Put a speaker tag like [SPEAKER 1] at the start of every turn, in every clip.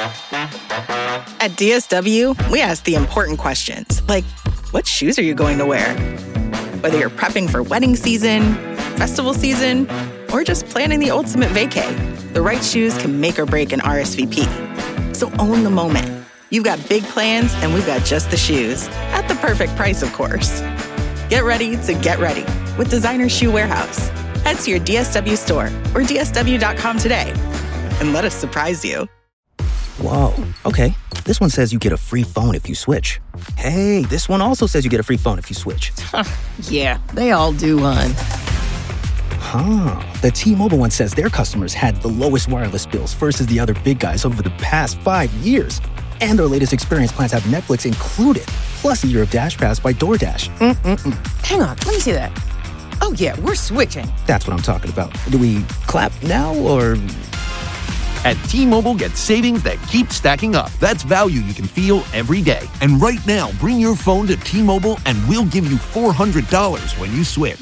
[SPEAKER 1] At DSW, we ask the important questions, like, what shoes are you going to wear? Whether you're prepping for wedding season, festival season, or just planning the ultimate vacay, the right shoes can make or break an RSVP. So own the moment. You've got big plans, and we've got just the shoes. At the perfect price, of course. Get ready to get ready with Designer Shoe Warehouse. Head to your DSW store or DSW.com today and let us surprise you.
[SPEAKER 2] Whoa, okay. This one says you get a free phone if you switch. Hey, this one also says you get a free phone if you switch.
[SPEAKER 3] Yeah, they all do, hon.
[SPEAKER 2] Huh. The T-Mobile one says their customers had the lowest wireless bills versus the other big guys over the past 5 years. And their latest experience plans have Netflix included, plus a year of Dash Pass by DoorDash.
[SPEAKER 3] Hang on, let me see that. Oh, yeah, we're switching.
[SPEAKER 2] That's what I'm talking about. Do we clap now, or...?
[SPEAKER 4] At T-Mobile, get savings that keep stacking up. That's value you can feel every day. And right now, bring your phone to T-Mobile and we'll give you $400 when you switch.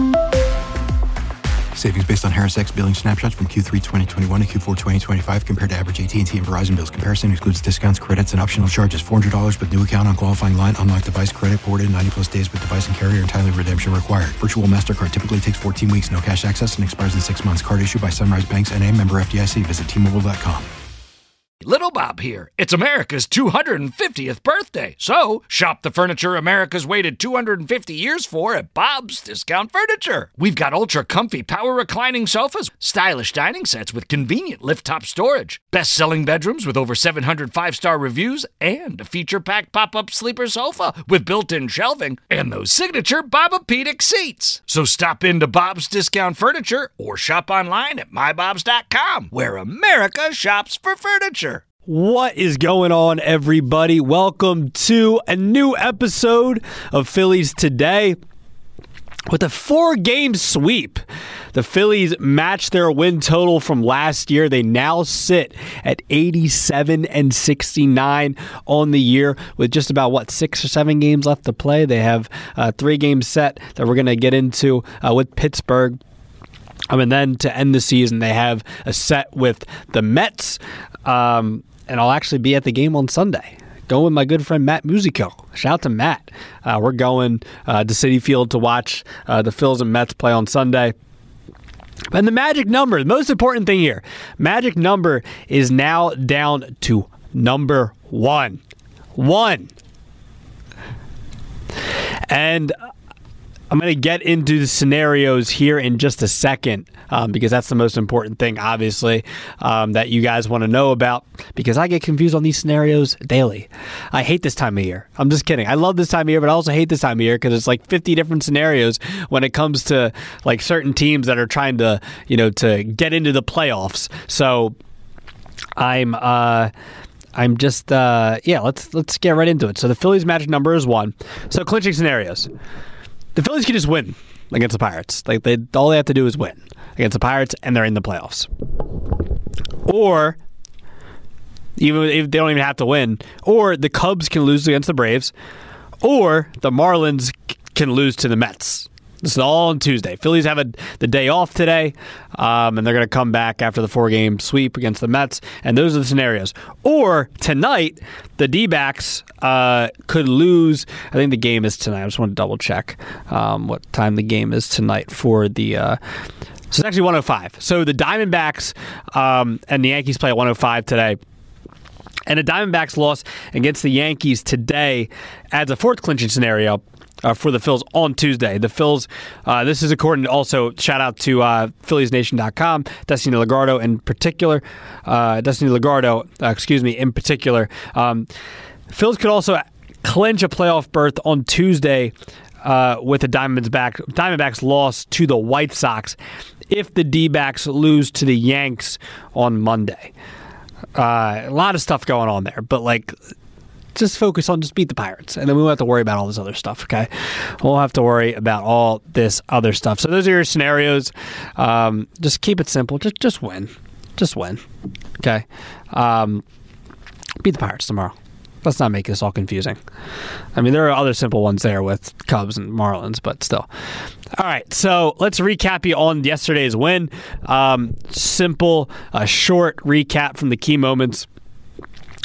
[SPEAKER 5] Savings based on Harris X billing snapshots from Q3 2021 to Q4 2025 compared to average AT&T and Verizon bills. Comparison excludes discounts, credits, and optional charges. $400 with new account on qualifying line. Unlocked device credit ported 90-plus days with device and carrier and timely redemption required. Virtual MasterCard typically takes 14 weeks. No cash access and expires in 6 months. Card issued by Sunrise Banks N.A. member FDIC. Visit T-Mobile.com.
[SPEAKER 6] Little Bob here. It's America's 250th birthday. So, shop the furniture America's waited 250 years for at Bob's Discount Furniture. We've got ultra-comfy power reclining sofas, stylish dining sets with convenient lift-top storage, best-selling bedrooms with over 700 five-star reviews, and a feature-packed pop-up sleeper sofa with built-in shelving, and those signature Bobapedic seats. So stop into Bob's Discount Furniture or shop online at mybobs.com, where America shops for furniture.
[SPEAKER 7] What is going on, everybody? Welcome to a new episode of Phillies Today. With a 4-game sweep, the Phillies matched their win total from last year. They now sit at 87-69 on the year with just about, 6 or 7 games left to play. They have a 3-game set that we're going to get into with Pittsburgh. And then to end the season, they have a set with the Mets. And I'll actually be at the game on Sunday. Going with my good friend Matt Musico. Shout out to Matt. We're going to Citi Field to watch the Phils and Mets play on Sunday. And the magic number, the most important thing here, magic number is now down to number 1. 1. And I'm going to get into the scenarios here in just a second because that's the most important thing, obviously, that you guys want to know about because I get confused on these scenarios daily. I hate this time of year. I'm just kidding. I love this time of year, but I also hate this time of year because it's like 50 different scenarios when it comes to like certain teams that are trying to, to get into the playoffs. So I'm just, let's get right into it. So the Phillies magic number is 1. So clinching scenarios. The Phillies can just win against the Pirates. All they have to do is win against the Pirates, and they're in the playoffs. Or, even if they don't even have to win, or the Cubs can lose against the Braves, or the Marlins can lose to the Mets. This is all on Tuesday. Phillies have the day off today, and they're going to come back after the 4-game sweep against the Mets, and those are the scenarios. Or tonight, the D-backs could lose. I think the game is tonight. I just want to double-check what time the game is tonight for the so it's actually 1:05. So the Diamondbacks and the Yankees play at 1:05 today. And a Diamondbacks loss against the Yankees today adds a 4th clinching scenario for the Phils on Tuesday. The Phils, this is according to also, shout out to PhilliesNation.com, Destiny Legardo in particular. Phils could also clinch a playoff berth on Tuesday with the Diamondbacks loss to the White Sox if the D-backs lose to the Yanks on Monday. A lot of stuff going on there, but just focus on just beat the Pirates, and then we won't have to worry about all this other stuff, okay? We'll have to worry about all this other stuff. So those are your scenarios. Just keep it simple. Just win. Just win, okay? Beat the Pirates tomorrow. Let's not make this all confusing. I mean, there are other simple ones there with Cubs and Marlins, but still. All right, so let's recap you on yesterday's win. Simple, short recap from the key moments.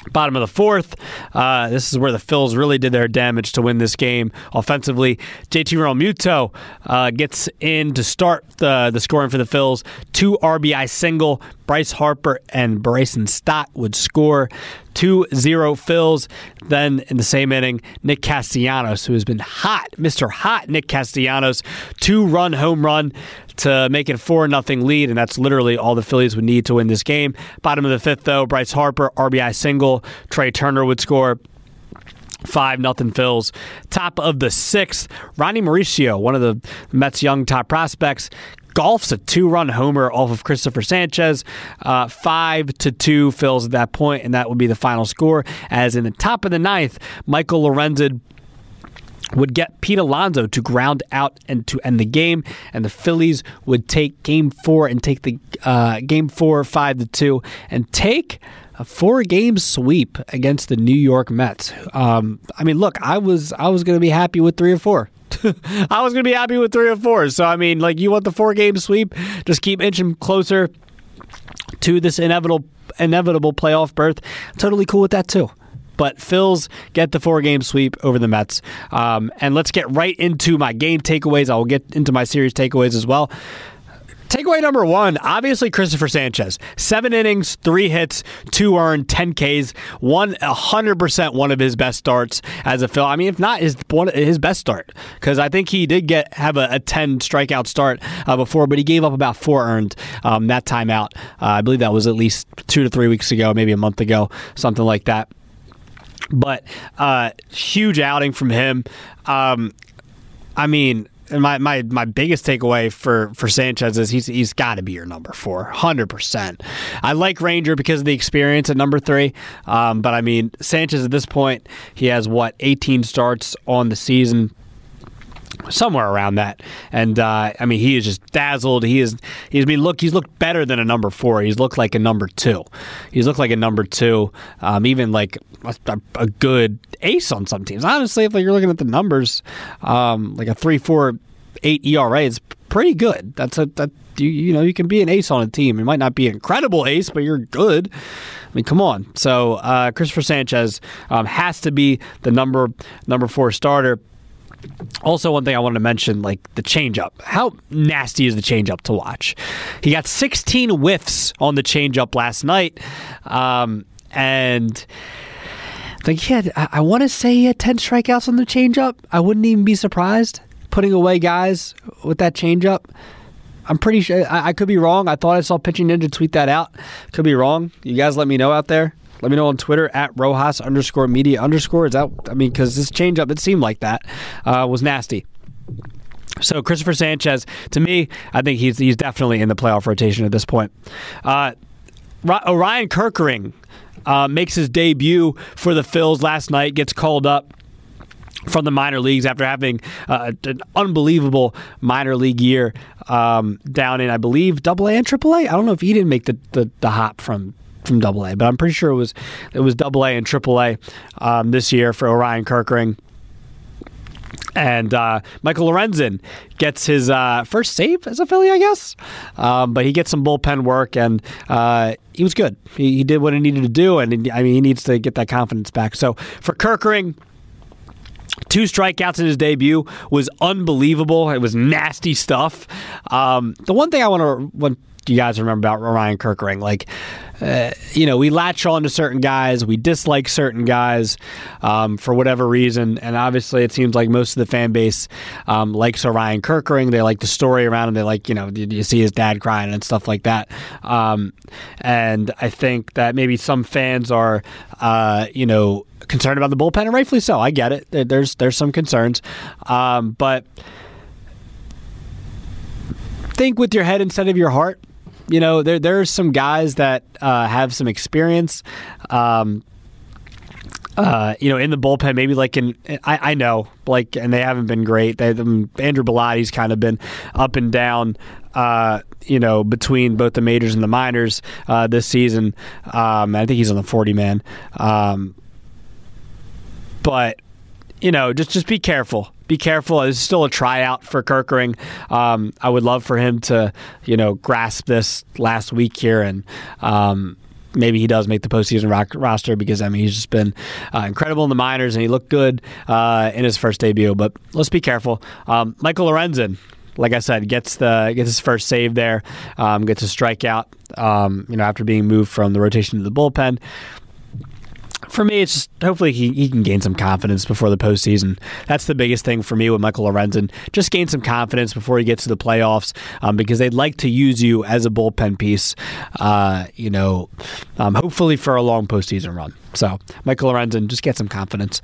[SPEAKER 7] Bottom of the fourth, this is where the Phils really did their damage to win this game offensively. JT Realmuto gets in to start the scoring for the Phils. 2 RBI single. Bryce Harper and Bryson Stott would score 2-0 Phils. Then in the same inning, Nick Castellanos, who has been hot, Mr. Hot Nick Castellanos, 2-run home run to make it 4-0 lead, and that's literally all the Phillies would need to win this game. Bottom of the fifth, though, Bryce Harper, RBI single. Trey Turner would score. 5-0 Phils. Top of the sixth, Ronnie Mauricio, one of the Mets' young top prospects, golfs a 2-run homer off of Christopher Sanchez. 5-2 Phils at that point, and that would be the final score. As in the top of the ninth, Michael Lorenzen would get Pete Alonso to ground out and to end the game, and the Phillies would take Game 4 and take the Game 4 5-2 and take a 4-game sweep against the New York Mets. I mean, look, I was going to be happy with 3 or 4. I was going to be happy with 3 or 4. So, I mean, like, you want the 4-game sweep? Just keep inching closer to this inevitable playoff berth. Totally cool with that, too. But Phils get the 4-game sweep over the Mets. And let's get right into my game takeaways. I will get into my series takeaways as well. Takeaway number 1, obviously Christopher Sanchez. 7 innings, 3 hits, 2 earned, 10 Ks, 100% one of his best starts as a Phil. I mean, if not his best start, because I think he did have a 10 strikeout start before, but he gave up about 4 earned that time out. I believe that was at least 2 to 3 weeks ago, maybe a month ago, something like that. But huge outing from him. I mean, and my biggest takeaway for Sanchez is he's got to be your number 4, 100%. I like Ranger because of the experience at number 3, but I mean, Sanchez at this point, he has 18 starts on the season, somewhere around that, and I mean, he is just dazzled. He's looked better than a number 4. He's looked like a number 2. He's looked like a number 2, even like a good ace on some teams. Honestly, if you're looking at the numbers, like a 3.48 ERA is pretty good. You can be an ace on a team. You might not be an incredible ace, but you're good. I mean, come on. So Christopher Sanchez has to be the number 4 starter. Also, one thing I wanted to mention, like the changeup. How nasty is the changeup to watch? He got 16 whiffs on the changeup last night, and I think I want to say he had 10 strikeouts on the changeup. I wouldn't even be surprised putting away guys with that changeup. I'm pretty sure. I could be wrong. I thought I saw Pitching Ninja tweet that out. Could be wrong. You guys let me know out there. Let me know on Twitter at Rojas_media_. Is that, I mean, because this changeup, it seemed like that, was nasty. So Christopher Sanchez, to me, I think he's definitely in the playoff rotation at this point. Orion Kerkering makes his debut for the Phils last night, gets called up from the minor leagues after having an unbelievable minor league year down in, I believe, AA and AAA. I don't know if he didn't make the hop from AA, but I'm pretty sure it was AA and AAA this year for Orion Kerkering. And Michael Lorenzen gets his first save as a Philly, I guess. But he gets some bullpen work, and he was good. He did what he needed to do, and he needs to get that confidence back. So for Kerkering, 2 strikeouts in his debut was unbelievable. It was nasty stuff. The one thing I want you guys to remember about Orion Kerkering, we latch on to certain guys, we dislike certain guys for whatever reason, and obviously it seems like most of the fan base likes Orion Kerkering. They like the story around him. They like, you see his dad crying and stuff like that. And I think that maybe some fans are, concerned about the bullpen, and rightfully so. I get it. There's some concerns, but think with your head instead of your heart. There's some guys that have some experience, in the bullpen, maybe I know, and they haven't been great. Andrew Bellatti's kind of been up and down, between both the majors and the minors this season. I think he's on the 40-man. But, just be careful. Be careful. This is still a tryout for Kerkering. I would love for him to, grasp this last week here and, maybe he does make the postseason roster because, I mean, he's just been incredible in the minors and he looked good in his first debut. But let's be careful. Michael Lorenzen, like I said, gets his first save there, gets a strikeout, after being moved from the rotation to the bullpen. For me, it's just hopefully he can gain some confidence before the postseason. That's the biggest thing for me with Michael Lorenzen. Just gain some confidence before he gets to the playoffs, because they'd like to use you as a bullpen piece, hopefully for a long postseason run. So Michael Lorenzen, just get some confidence.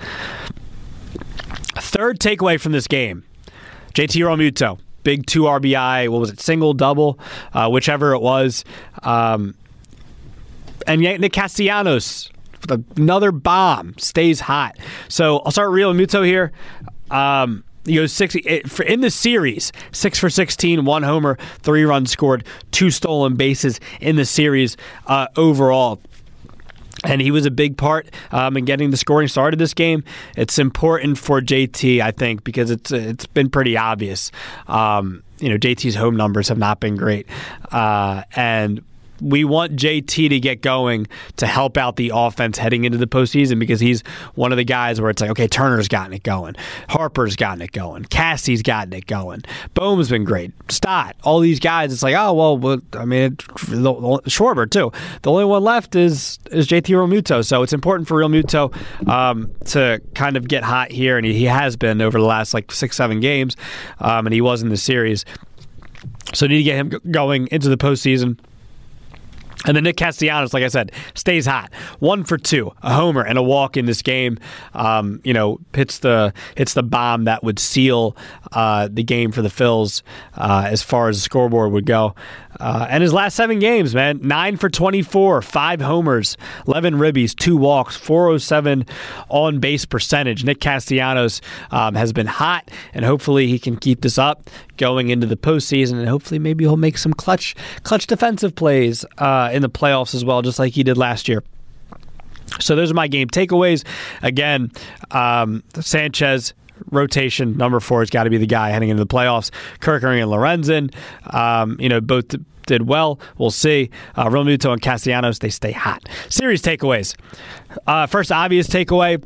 [SPEAKER 7] Third takeaway from this game, JT Realmuto. Big 2 RBI, single, double, whichever it was. And Nick Castellanos, another bomb, stays hot. So I'll start Realmuto here. He goes in the series, 6 for 16, 1 homer, 3 runs scored, 2 stolen bases in the series overall. And he was a big part in getting the scoring started this game. It's important for JT, I think, because it's been pretty obvious. JT's home numbers have not been great. And we want JT to get going to help out the offense heading into the postseason, because he's one of the guys where it's like, okay, Turner's gotten it going. Harper's gotten it going. Cassie's gotten it going. Bohm's been great. Stott, all these guys, it's like, Schwarber too. The only one left is JT Realmuto. So it's important for Realmuto to kind of get hot here, and he has been over the last 6-7 games, and he was in the series. So need to get him going into the postseason. And then Nick Castellanos, like I said, stays hot. 1 for 2, a homer and a walk in this game. Hits the bomb that would seal the game for the Phils as far as the scoreboard would go. And his last 7 games, man, 9 for 24, 5 homers, 11 ribbies, 2 walks, 407 on base percentage. Nick Castellanos has been hot, and hopefully he can keep this up going into the postseason, and hopefully maybe he'll make some clutch defensive plays in the playoffs as well, just like he did last year. So those are my game takeaways. Again, Sanchez, rotation, number 4 has got to be the guy heading into the playoffs. Kerkering and Lorenzen, both did well. We'll see. Realmuto and Castellanos, they stay hot. Series takeaways. First obvious takeaway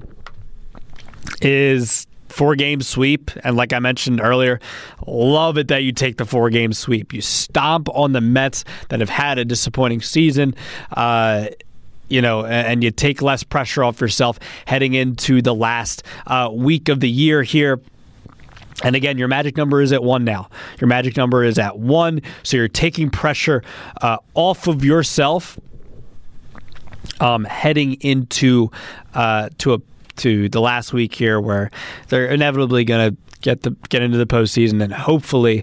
[SPEAKER 7] is 4-game sweep, and like I mentioned earlier, love it that you take the 4-game sweep. You stomp on the Mets that have had a disappointing season, and you take less pressure off yourself heading into the last week of the year here. And again, your magic number is at 1 now. Your magic number is at 1, so you're taking pressure off of yourself heading into to the last week here, where they're inevitably going to get into the postseason, and hopefully,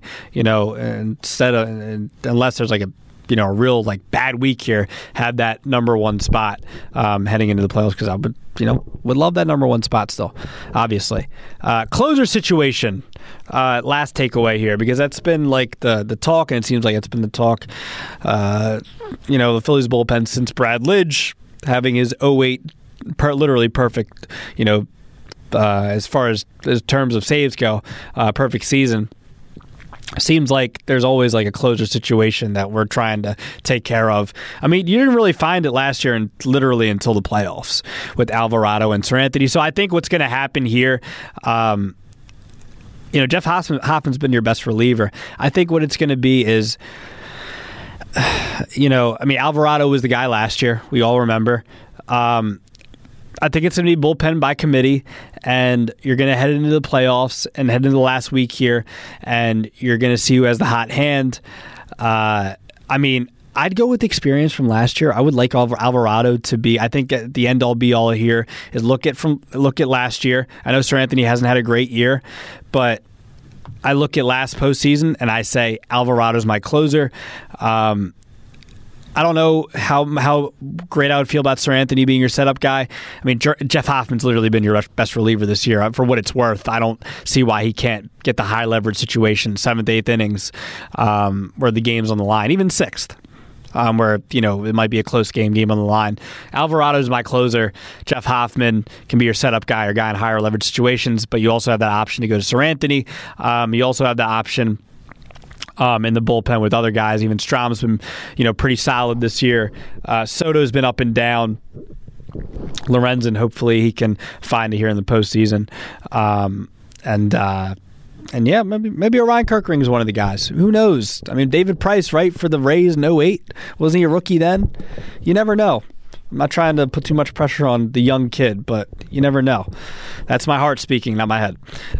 [SPEAKER 7] unless there's a real bad week here, have that number 1 spot heading into the playoffs, because I would love that number 1 spot still, obviously. Closer situation, last takeaway here, because that's been the talk, and it seems like it's been the talk. The Phillies bullpen since Brad Lidge having his 08 literally perfect, as far as terms of saves go, perfect season. Seems like there's always a closer situation that we're trying to take care of. I mean, you didn't really find it last year, and literally until the playoffs with Alvarado and Seranthony. So I think what's going to happen here, Jeff Hoffman's been your best reliever. I think what it's going to be is, Alvarado was the guy last year. We all remember. I think it's going to be bullpen by committee, and you're going to head into the playoffs and head into the last week here, and you're going to see who has the hot hand. I'd go with the experience from last year. I would like Alvarado to be, I think the end-all be-all here is look at last year. I know Seranthony hasn't had a great year, but I look at last postseason and I say Alvarado's my closer. I don't know how great I would feel about Seranthony being your setup guy. I mean, Jeff Hoffman's literally been your best reliever this year. For what it's worth, I don't see why he can't get the high leverage situation, 7th, 8th innings, where the game's on the line, even 6th. Where it might be a close game on the line. Alvarado's my closer. Jeff Hoffman can be your setup guy or guy in higher leverage situations, but you also have that option to go to Seranthony. You also have the option in the bullpen with other guys. Even Strom's been, pretty solid this year. Soto's been up and down. Lorenzen, hopefully he can find it here in the postseason. And yeah, maybe Orion Kerkering is one of the guys. Who knows? I mean, David Price, right, for the Rays in 2008. Wasn't he a rookie then? You never know. I'm not trying to put too much pressure on the young kid, but you never know. That's my heart speaking, not my head.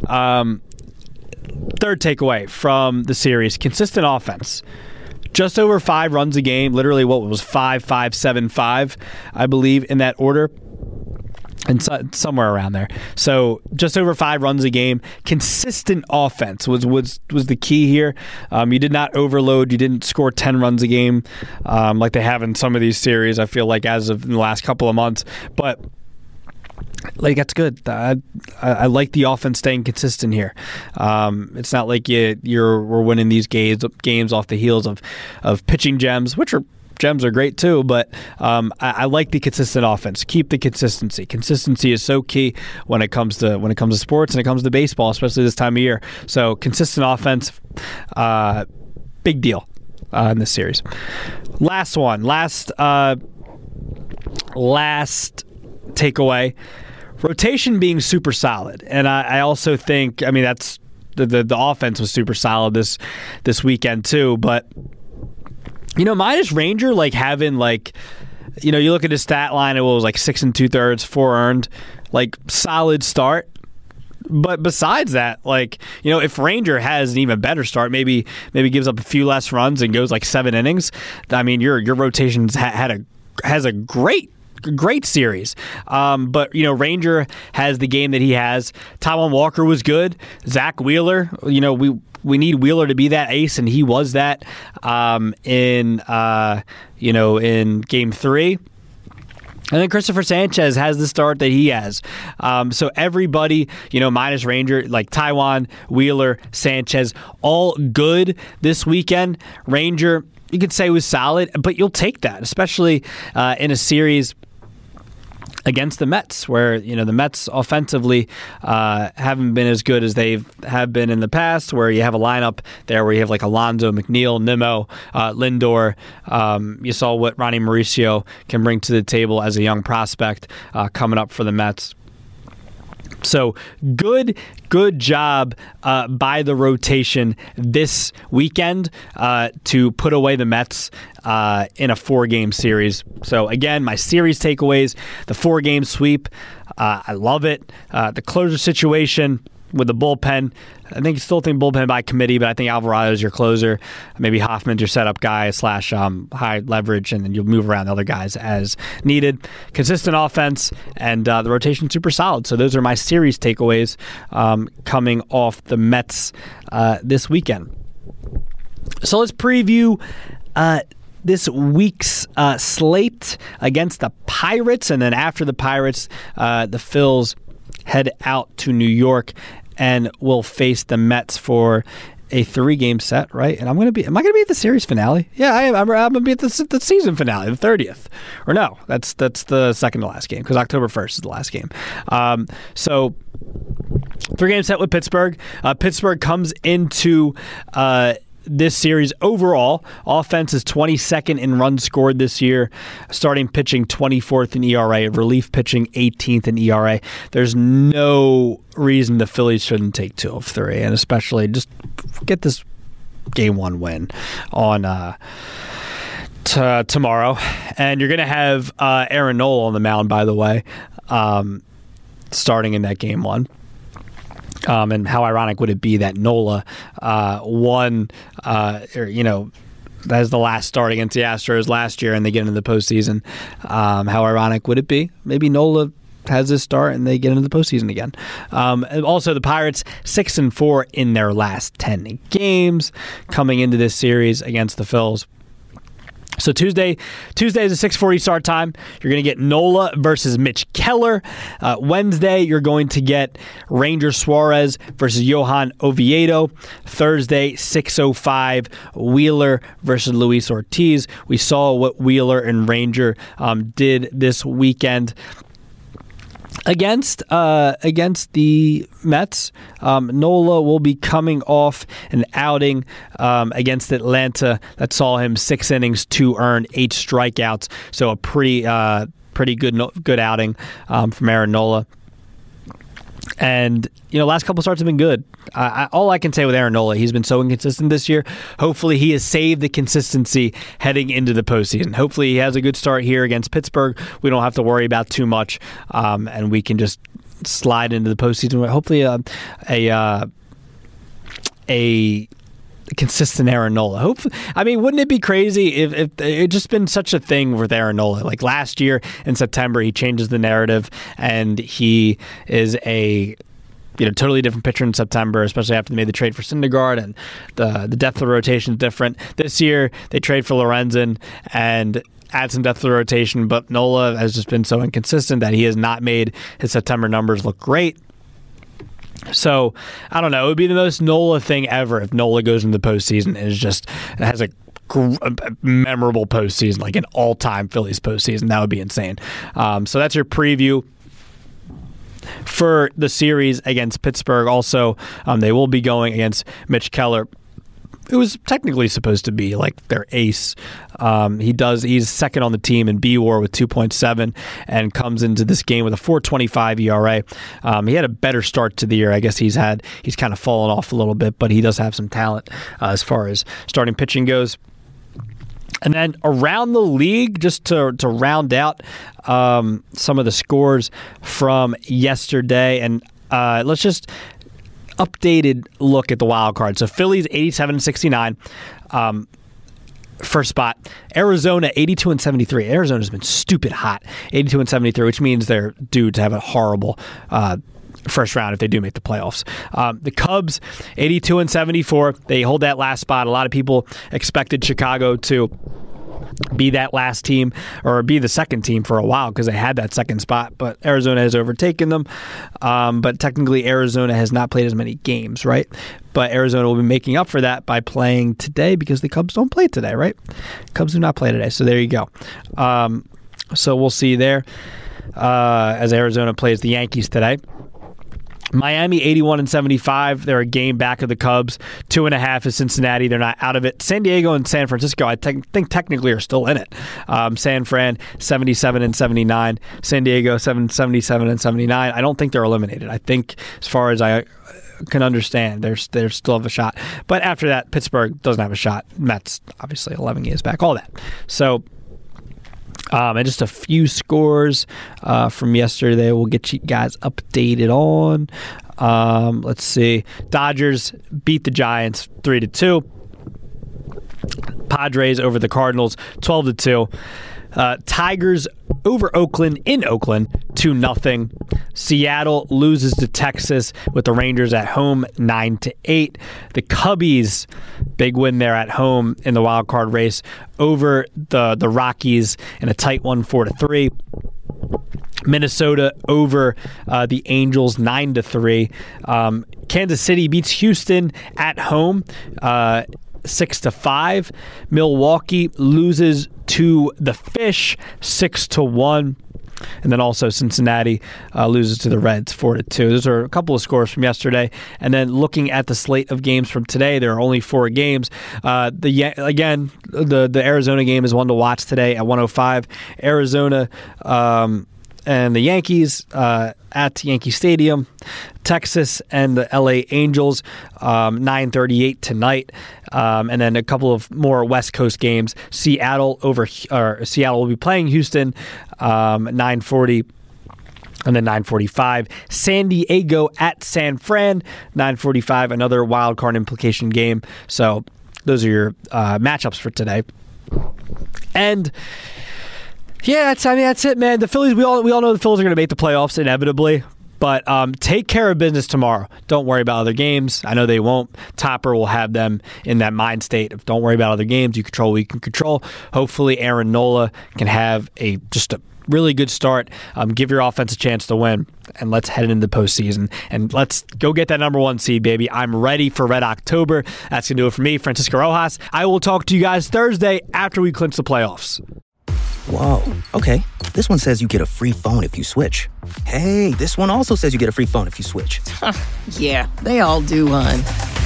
[SPEAKER 7] Third takeaway from the series, consistent offense. Just over 5 runs a game, literally what was 5-5-7-5, I believe, in that order. And somewhere around there. So just over 5 runs a game. Consistent offense was the key here. You did not overload. You didn't score 10 runs a game like they have in some of these series, I feel like, as of the last couple of months. But that's good. I like the offense staying consistent here. It's not like we're winning these games off the heels of pitching gems, which are gems are great too, but I like the consistent offense. Keep the consistency. Consistency is so key when it comes to sports and it comes to baseball, especially this time of year. So consistent offense, big deal in this series. Last takeaway: rotation being super solid, and I also think that's the offense was super solid this weekend too, but. Minus Ranger, having, you look at his stat line, it was 6 2/3, 4 earned, solid start. But besides that, if Ranger has an even better start, maybe gives up a few less runs and goes 7 innings, your rotation has a great series. But, Ranger has the game that he has. Taijuan Walker was good. Zach Wheeler, we need Wheeler to be that ace, and he was that in Game 3. And then Christopher Sanchez has the start that he has. So everybody, minus Ranger, Taijuan, Wheeler, Sanchez, all good this weekend. Ranger, you could say, was solid, but you'll take that, especially in a series against the Mets, where the Mets offensively haven't been as good as they have been in the past, where you have a lineup there where you have Alonso, McNeil, Nimmo, Lindor. You saw what Ronnie Mauricio can bring to the table as a young prospect coming up for the Mets. So good job by the rotation this weekend to put away the Mets in a 4-game series. So again, my series takeaways: the 4-game sweep. I love it. The closer situation with the bullpen. I still think bullpen by committee, but I think Alvarado is your closer. Maybe Hoffman's your setup guy / high leverage, and then you'll move around the other guys as needed. Consistent offense, and the rotation super solid. So those are my series takeaways coming off the Mets this weekend. So let's preview this week's slate against the Pirates, and then after the Pirates, the Phils head out to New York and will face the Mets for a 3-game set, right? And am I going to be at the series finale? Yeah, I am. I'm going to be at the season finale, the 30th. Or no, that's the second to last game, because October 1st is the last game. So 3-game set with Pittsburgh. Pittsburgh comes into this series overall. Offense is 22nd in runs scored this year. Starting pitching 24th in ERA. Relief pitching 18th in ERA. There's no reason the Phillies shouldn't take 2 of 3, and especially just get this Game 1 win on tomorrow. And you're going to have Aaron Nola on the mound, by the way, starting in that Game 1. And how ironic would it be that Nola won, as the last start against the Astros last year, and they get into the postseason? How ironic would it be? Maybe Nola has this start and they get into the postseason again. And also, the Pirates 6-4 in their last 10 games coming into this series against the Phils. So Tuesday is a 6:40 start time. You're going to get Nola versus Mitch Keller. Wednesday, you're going to get Ranger Suarez versus Johan Oviedo. Thursday, 6:05, Wheeler versus Luis Ortiz. We saw what Wheeler and Ranger did this weekend. Against the Mets, Nola will be coming off an outing against Atlanta that saw him 6 innings, 2 earned, 8 strikeouts. So a pretty good outing from Aaron Nola. And, last couple starts have been good. All I can say with Aaron Nola, he's been so inconsistent this year. Hopefully he has saved the consistency heading into the postseason. Hopefully he has a good start here against Pittsburgh. We don't have to worry about too much, and we can just slide into the postseason. Hopefully a consistent Aaron Nola. Wouldn't it be crazy if it just been such a thing with Aaron Nola? Like last year in September, he changes the narrative, and he is a totally different pitcher in September, especially after they made the trade for Syndergaard, and the depth of the rotation is different. This year, they trade for Lorenzen and add some depth of the rotation, but Nola has just been so inconsistent that he has not made his September numbers look great. So, I don't know. It would be the most Nola thing ever if Nola goes into the postseason and has a memorable postseason, like an all-time Phillies postseason. That would be insane. So that's your preview for the series against Pittsburgh. Also, they will be going against Mitch Keller, who was technically supposed to be like their ace. He's second on the team in BWAR with 2.7 and comes into this game with a 4.25 ERA. He had a better start to the year. I guess he's kind of fallen off a little bit, but he does have some talent as far as starting pitching goes. And then around the league, just to round out some of the scores from yesterday, and let's just updated look at the wild card. So Phillies 87-69, first spot. Arizona 82-73. Arizona's been stupid hot, 82-73, which means they're due to have a horrible first round if they do make the playoffs. The Cubs 82-74. They hold that last spot. A lot of people expected Chicago to be that last team or be the second team for a while because they had that second spot, but Arizona has overtaken them. But technically Arizona has not played as many games, right? But Arizona will be making up for that by playing today because the Cubs don't play today, right? Cubs do not play today, so there you go. So we'll see there as Arizona plays the Yankees today. Miami 81-75. They're a game back of the Cubs. 2.5 is Cincinnati. They're not out of it. San Diego and San Francisco, I think technically are still in it. San Fran 77-79. San Diego 77-79. I don't think they're eliminated. I think as far as I can understand, they still have a shot. But after that, Pittsburgh doesn't have a shot. Mets obviously 11 games back. All that. So. And just a few scores from yesterday we'll get you guys updated on. Let's see. Dodgers beat the Giants 3-2. Padres over the Cardinals 12-2. Tigers over Oakland in Oakland 2-0. Seattle loses to Texas with the Rangers at home 9-8. The Cubbies, big win there at home in the wild card race over the Rockies in a tight one 4-3. Minnesota over the Angels 9-3. Kansas City beats Houston at home 6-5. Milwaukee loses to the Fish 6-1. And then also Cincinnati loses to the Reds 4-2. Those are a couple of scores from yesterday. And then looking at the slate of games from today, there are only 4 games. The Arizona game is one to watch today at 1:05. Arizona and the Yankees at Yankee Stadium. Texas and the LA Angels 9:38 tonight. And then a couple of more West Coast games. Seattle will be playing Houston 9:40. And then 9:45, San Diego at San Fran, 9:45, another wild card implication game. So those are your matchups for today. And yeah, that's it, man. The Phillies, we all know the Phillies are going to make the playoffs inevitably. But take care of business tomorrow. Don't worry about other games. I know they won't. Topper will have them in that mind state of don't worry about other games. You control what you can control. Hopefully Aaron Nola can have just a really good start. Give your offense a chance to win. And let's head into the postseason. And let's go get that number 1 seed, baby. I'm ready for Red October. That's going to do it for me, Francisco Rojas. I will talk to you guys Thursday after we clinch the playoffs.
[SPEAKER 2] Whoa, okay. This one says you get a free phone if you switch. Hey, this one also says you get a free phone if you switch.
[SPEAKER 3] Yeah, they all do, hon.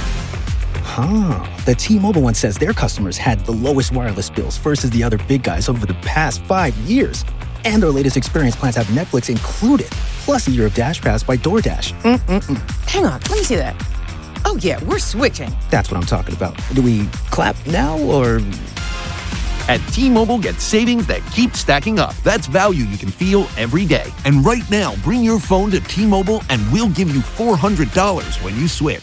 [SPEAKER 2] The T-Mobile one says their customers had the lowest wireless bills versus the other big guys over the past 5 years. And their latest experience plans have Netflix included, plus a year of Dash Pass by DoorDash.
[SPEAKER 3] Hang on, let me see that. Oh, yeah, we're switching.
[SPEAKER 2] That's what I'm talking about. Do we clap now or...
[SPEAKER 4] At T-Mobile, get savings that keep stacking up. That's value you can feel every day. And right now, bring your phone to T-Mobile and we'll give you $400 when you switch.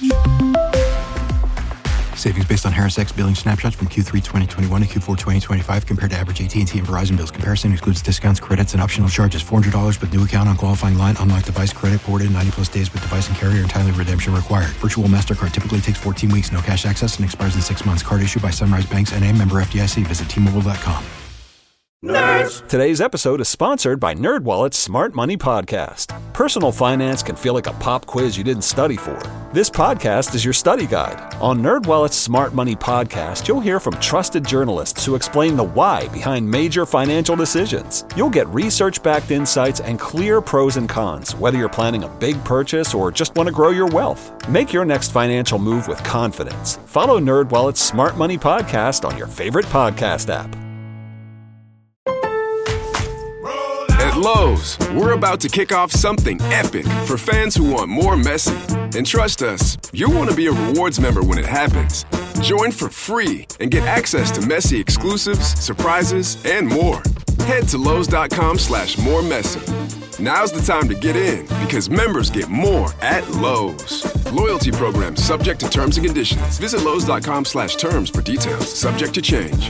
[SPEAKER 5] Savings based on Harris X billing snapshots from Q3 2021 to Q4 2025 compared to average AT&T and Verizon bills. Comparison excludes discounts, credits, and optional charges. $400 with new account on qualifying line. Unlock device credit ported 90-plus days with device and carrier. Entirely redemption required. Virtual MasterCard typically takes 14 weeks. No cash access and expires in 6 months. Card issued by Sunrise Banks N.A. Member FDIC. Visit T-Mobile.com.
[SPEAKER 8] Nerds! Today's episode is sponsored by NerdWallet's Smart Money Podcast. Personal finance can feel like a pop quiz you didn't study for. This podcast is your study guide. On NerdWallet's Smart Money Podcast, you'll hear from trusted journalists who explain the why behind major financial decisions. You'll get research-backed insights and clear pros and cons, whether you're planning a big purchase or just want to grow your wealth. Make your next financial move with confidence. Follow NerdWallet's Smart Money Podcast on your favorite podcast app.
[SPEAKER 9] At Lowe's, we're about to kick off something epic for fans who want more Messi. And trust us, you'll want to be a rewards member when it happens. Join for free and get access to Messi exclusives, surprises, and more. Head to Lowe's.com/moremessy. Now's the time to get in because members get more at Lowe's. Loyalty program subject to terms and conditions. Visit Lowe's.com/terms for details. Subject to change.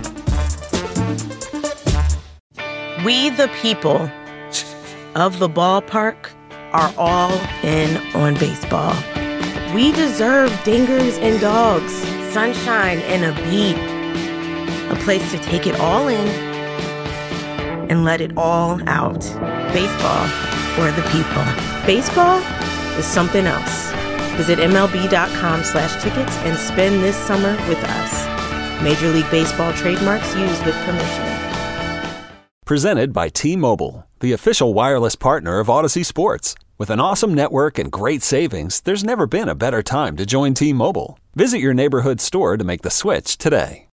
[SPEAKER 10] We the people of the ballpark are all in on baseball. We deserve dingers and dogs, sunshine and a beat. A place to take it all in and let it all out. Baseball for the people. Baseball is something else. Visit MLB.com/tickets and spend this summer with us. Major League Baseball trademarks used with permission.
[SPEAKER 8] Presented by T-Mobile, the official wireless partner of Odyssey Sports. With an awesome network and great savings, there's never been a better time to join T-Mobile. Visit your neighborhood store to make the switch today.